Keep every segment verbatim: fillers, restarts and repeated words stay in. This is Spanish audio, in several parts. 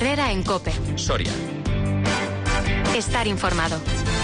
Herrera en COPE. Soria. Estar informado.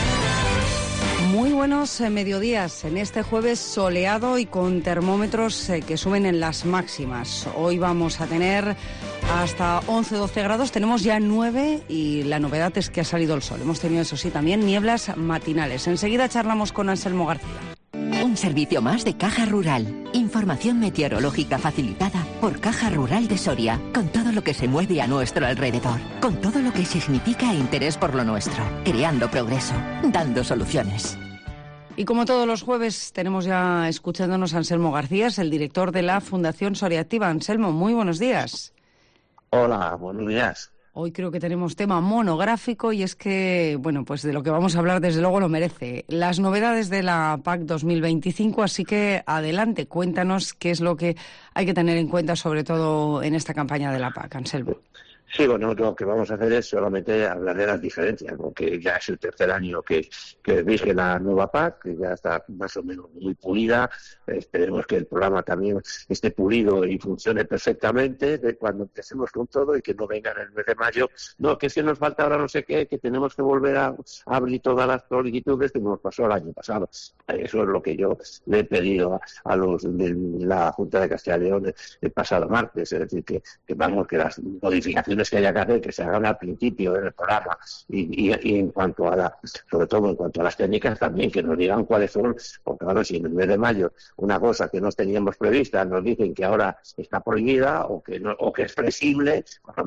Muy buenos eh, mediodías en este jueves soleado y con termómetros eh, que suben en las máximas. Hoy vamos a tener hasta once doce grados, tenemos ya nueve y la novedad es que ha salido el sol. Hemos tenido, eso sí, también nieblas matinales. Enseguida charlamos con Anselmo García. Un servicio más de Caja Rural. Información meteorológica facilitada por Caja Rural de Soria, con todo lo que se mueve a nuestro alrededor, con todo lo que significa interés por lo nuestro, creando progreso, dando soluciones. Y como todos los jueves, tenemos ya escuchándonos a Anselmo García, es el director de la Fundación Soria Activa. Anselmo, muy buenos días. Hola, buenos días. Hoy creo que tenemos tema monográfico y es que, bueno, pues de lo que vamos a hablar desde luego lo merece. Las novedades de la P A C dos mil veinticinco, así que adelante, cuéntanos qué es lo que hay que tener en cuenta, sobre todo en esta campaña de la P A C, Anselmo. Sí, bueno, lo que vamos a hacer es solamente hablar de las diferencias, porque ya es el tercer año que, que rige la nueva P A C, que ya está más o menos muy pulida. Esperemos que el programa también esté pulido y funcione perfectamente de cuando empecemos con todo y que no venga en el mes de mayo. No, que si nos falta ahora no sé qué, que tenemos que volver a, a abrir todas las solicitudes que nos pasó el año pasado. Eso es lo que yo le he pedido a, a los de la Junta de Castilla y León el, el pasado martes, es decir, que, que vamos, que las modificaciones que haya que hacer, que se hagan al principio del programa y, y, y en cuanto a la, sobre todo en cuanto a las técnicas también, que nos digan cuáles son, porque claro, si en el mes de mayo una cosa que no teníamos prevista nos dicen que ahora está prohibida o que no, o que es flexible,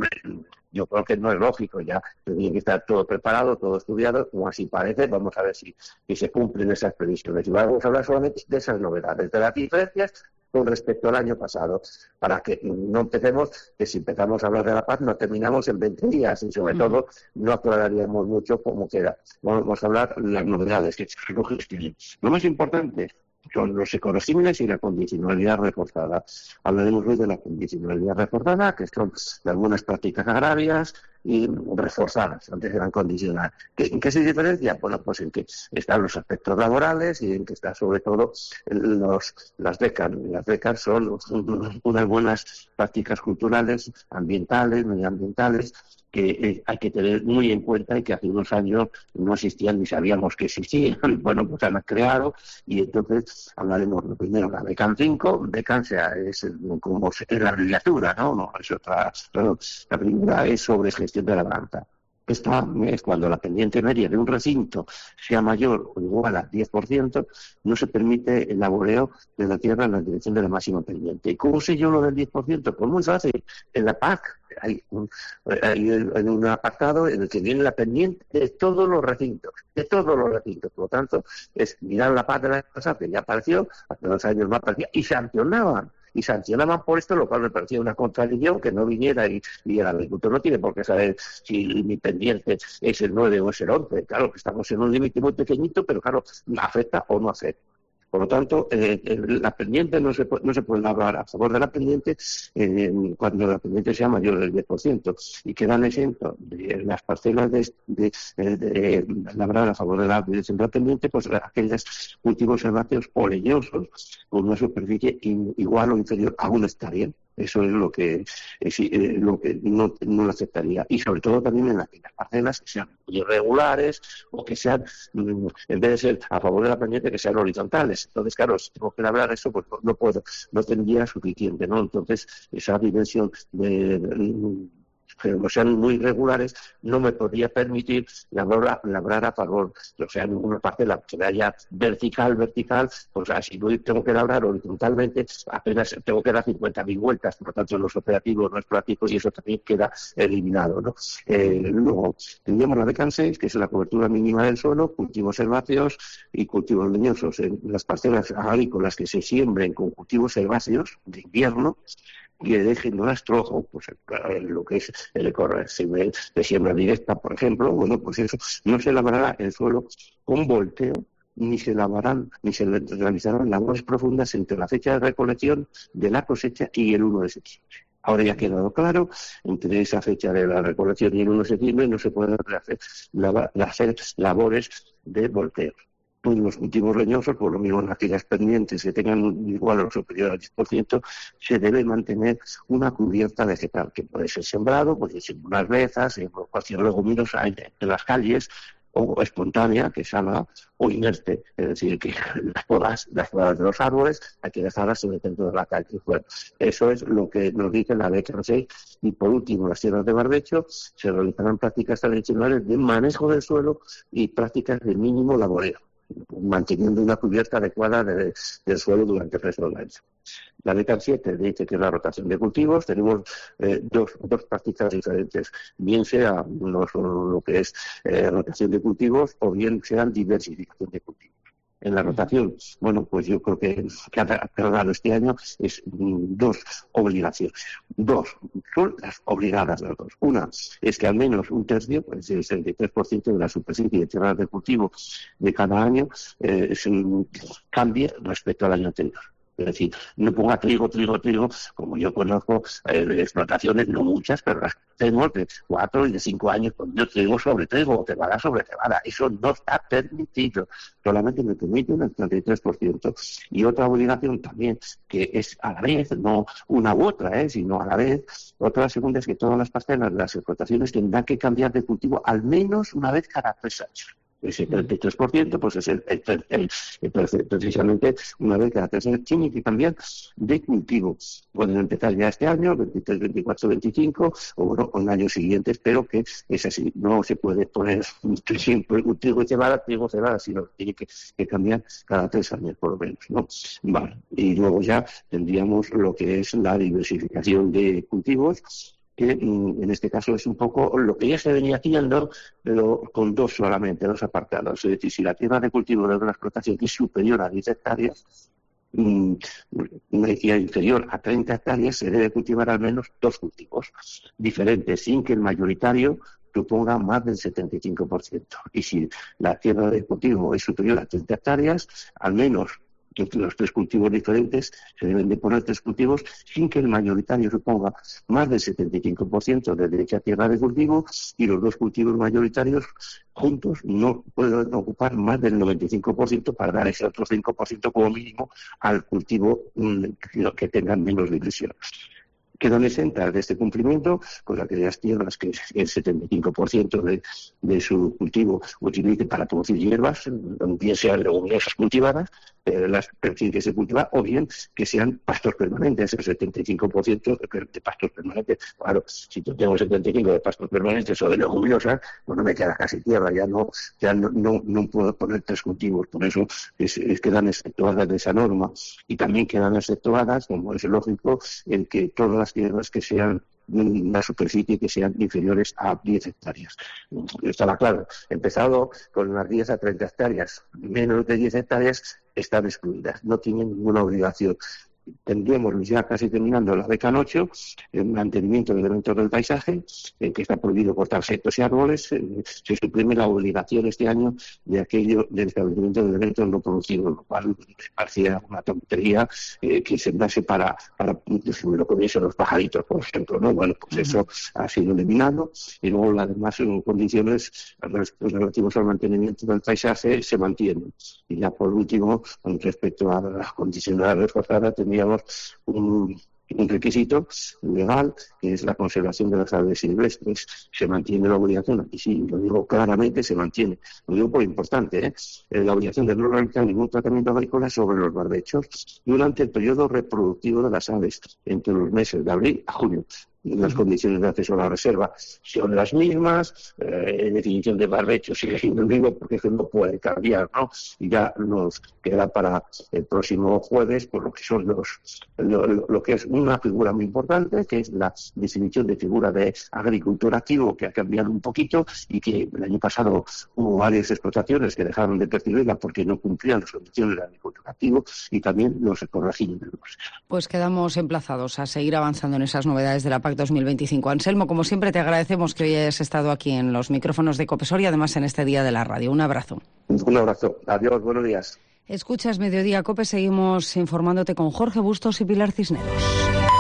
yo creo que no es lógico, ya tiene que estar todo preparado, todo estudiado, como así parece. Vamos a ver si, si se cumplen esas previsiones. Y vamos a hablar solamente de esas novedades, de las diferencias con respecto al año pasado, para que no empecemos, que si empezamos a hablar de la P A C no terminamos en veinte días y sobre todo no aclararíamos mucho cómo queda. Vamos a hablar de las novedades que se tienen. Lo más importante son los ecorregímenes y la condicionalidad reforzada. Hablaremos hoy de la condicionalidad reforzada, que son algunas prácticas agrarias y reforzadas, antes eran condicionales. ¿En qué se diferencia? Bueno, pues en que están los aspectos laborales y en que está sobre todo los, las becas. Las becas son unas buenas prácticas culturales, ambientales, medioambientales, que eh, hay que tener muy en cuenta y que hace unos años no existían ni sabíamos que existían. Bueno, pues se han creado y entonces hablaremos lo primero, la BECAN cinco. BECAN sea, es como es la abreviatura, ¿no? No es otra. No, la primera es sobre gestión de la labranza. Esta es cuando la pendiente media de un recinto sea mayor o igual a diez por ciento, no se permite el laboreo de la tierra en la dirección de la máxima pendiente. ¿Y cómo sé yo lo del diez por ciento? Pues muy fácil. En la P A C hay un, hay un apartado en el que viene la pendiente de todos los recintos, de todos los recintos. Por lo tanto, es mirar la P A C de la pasada, que ya apareció, hace dos años no aparecía, y sancionaban. Y sancionaban por esto, lo cual me parecía una contradicción que no viniera y, y el agricultor no tiene por qué saber si mi pendiente es el nueve o es el once. Claro, que estamos en un límite muy pequeñito, pero claro, afecta o no afecta. Por lo tanto, eh, la pendiente no se puede, no se puede labrar a favor de la pendiente eh, cuando la pendiente sea mayor del diez por ciento y quedan exentos de las parcelas de, de, de, de labrar a favor de la dirección de la pendiente, pues aquellos cultivos herbáceos o leñosos con una superficie in, igual o inferior a un hectárea. Eso es lo que es, eh, lo que no, no lo aceptaría. Y sobre todo también en aquellas parcelas que sean irregulares o que sean, en vez de ser a favor de la pendiente, que sean horizontales. Entonces, claro, si tengo que labrar eso, pues no puedo, no tendría suficiente, ¿no? Entonces, esa dimensión de, de pero no sean muy regulares, no me podría permitir labrar, labrar a favor. O sea, en una parcela que vaya vertical, vertical, pues así no tengo que labrar horizontalmente, apenas tengo que dar cincuenta mil vueltas, por lo tanto los operativos no es práctico y eso también queda eliminado, ¿no? Eh, luego, tendríamos la BECAN seis, que es la cobertura mínima del suelo, cultivos herbáceos y cultivos leñosos. En las parcelas agrícolas que se siembren con cultivos herbáceos de invierno, que dejen rastro, pues lo que es el ecorregimen de siembra directa, por ejemplo, bueno, pues eso no se labrará el suelo con volteo, ni se lavarán, ni se realizarán labores profundas entre la fecha de recolección de la cosecha y el uno de septiembre. Ahora ya ha quedado claro, entre esa fecha de la recolección y el uno de septiembre no se pueden hacer, hacer labores de volteo. pues los cultivos leñosos, por lo mismo en aquellas pendientes que tengan igual o superior al diez por ciento, se debe mantener una cubierta vegetal, que puede ser sembrado, puede ser en unas bezas, en cualquier leguminosa en, en las calles, o espontánea, que salga, o inerte, es decir, que las podas, las podas de los árboles hay que dejarlas sobre el centro de la calle. Bueno, eso es lo que nos dice la B K seis. Y por último, las tierras de barbecho se realizarán prácticas tradicionales de manejo del suelo y prácticas de mínimo laboreo, manteniendo una cubierta adecuada de, del suelo durante el resto del año. La B K siete dice que es la rotación de cultivos. Tenemos eh, dos, dos prácticas diferentes, bien sea no solo lo que es eh, rotación de cultivos o bien sea diversificación de cultivos. En la rotación, bueno, pues yo creo que que ha tardado este año es mm, dos obligaciones. Dos, son las obligadas las dos. Una es que al menos un tercio, pues el sesenta y tres por ciento de la superficie de tierras de cultivo de cada año eh, se, cambie respecto al año anterior. Es decir, no ponga trigo, trigo, trigo, como yo conozco eh, explotaciones, no muchas, pero las tenemos de cuatro y de cinco años, con yo trigo sobre trigo, o cebada sobre cebada. Eso no está permitido, solamente me permite un treinta y tres por ciento. Y otra obligación también, que es a la vez, no una u otra, eh, sino a la vez, otra segunda es que todas las parcelas de las explotaciones tendrán que cambiar de cultivo al menos una vez cada tres años. Ese treinta y tres por ciento, pues es el, el, el, el, el precisamente una vez cada tres años tiene que cambiar de cultivo. Pueden empezar ya este año, veintitrés, veinticuatro, veinticinco, o bueno, en años siguientes, pero que es así. No se puede poner siempre un trigo y cebada, trigo cebada, sino que tiene que, que cambiar cada tres años por lo menos, ¿no? Vale. Y luego ya tendríamos lo que es la diversificación de cultivos, que en este caso es un poco lo que ya se venía haciendo, pero con dos solamente, dos apartados. Es decir, si la tierra de cultivo de una explotación es superior a diez hectáreas, mmm, una tierra inferior a treinta hectáreas, se debe cultivar al menos dos cultivos diferentes, sin que el mayoritario suponga más del setenta y cinco por ciento. Y si la tierra de cultivo es superior a treinta hectáreas, al menos entre los tres cultivos diferentes se deben de poner tres cultivos sin que el mayoritario suponga más del setenta y cinco por ciento de dicha tierra de cultivo, y los dos cultivos mayoritarios juntos no pueden ocupar más del noventa y cinco por ciento para dar ese otro cinco por ciento como mínimo al cultivo mm, que tengan menos dimensión. Quedan exentas de este cumplimiento pues aquellas tierras que el setenta y cinco por ciento de, de su cultivo utilicen para producir hierbas, bien sean leguminosas cultivadas, eh, las que se cultivan, o bien que sean pastos permanentes, el setenta y cinco por ciento de pastos permanentes. Claro, si yo tengo setenta y cinco por ciento de pastos permanentes o de leguminosas, pues no me queda casi tierra, ya no ya no, no, no puedo poner tres cultivos, por eso es, es, quedan exceptuadas de esa norma. Y también quedan exceptuadas, como es lógico, el que todas las tierras que sean una superficie que sean inferiores a diez hectáreas. Estaba claro, empezado con las diez a treinta hectáreas, menos de diez hectáreas están excluidas, no tienen ninguna obligación. Tendríamos ya casi terminando la B K ocho, el mantenimiento de elementos del paisaje, en que está prohibido cortar setos y árboles. Eh, se suprime la obligación este año de aquello del establecimiento de elementos no producidos, lo cual me parecía una tontería eh, que se dase para, para lo que hubiesen los pajaritos, por ejemplo, ¿no? Bueno, pues uh-huh. Eso ha sido eliminado, y luego las demás condiciones relativas al mantenimiento del paisaje se mantienen. Y ya por último, con respecto a las condiciones reforzadas, teníamos un, un requisito legal, que es la conservación de las aves silvestres. Se mantiene la obligación, y sí, lo digo claramente, se mantiene. Lo digo por importante, ¿eh? La obligación de no realizar ningún tratamiento agrícola sobre los barbechos durante el periodo reproductivo de las aves, entre los meses de abril a junio. Las condiciones de acceso a la reserva son las mismas, eh, en definición de barbecho sigue siendo el mismo, porque eso no puede cambiar, ¿no? Y ya nos queda para el próximo jueves por lo que son los lo, lo, lo que es una figura muy importante, que es la definición de figura de agricultor activo, que ha cambiado un poquito, y que el año pasado hubo varias explotaciones que dejaron de percibirla porque no cumplían las condiciones de agricultor activo, y también los corregimos. Pues quedamos emplazados a seguir avanzando en esas novedades de la P A C dos mil veinticinco. Anselmo, como siempre, te agradecemos que hoy hayas estado aquí en los micrófonos de COPE Soria, además en este día de la radio. Un abrazo. Un abrazo. Adiós, buenos días. Escuchas Mediodía COPE, seguimos informándote con Jorge Bustos y Pilar Cisneros.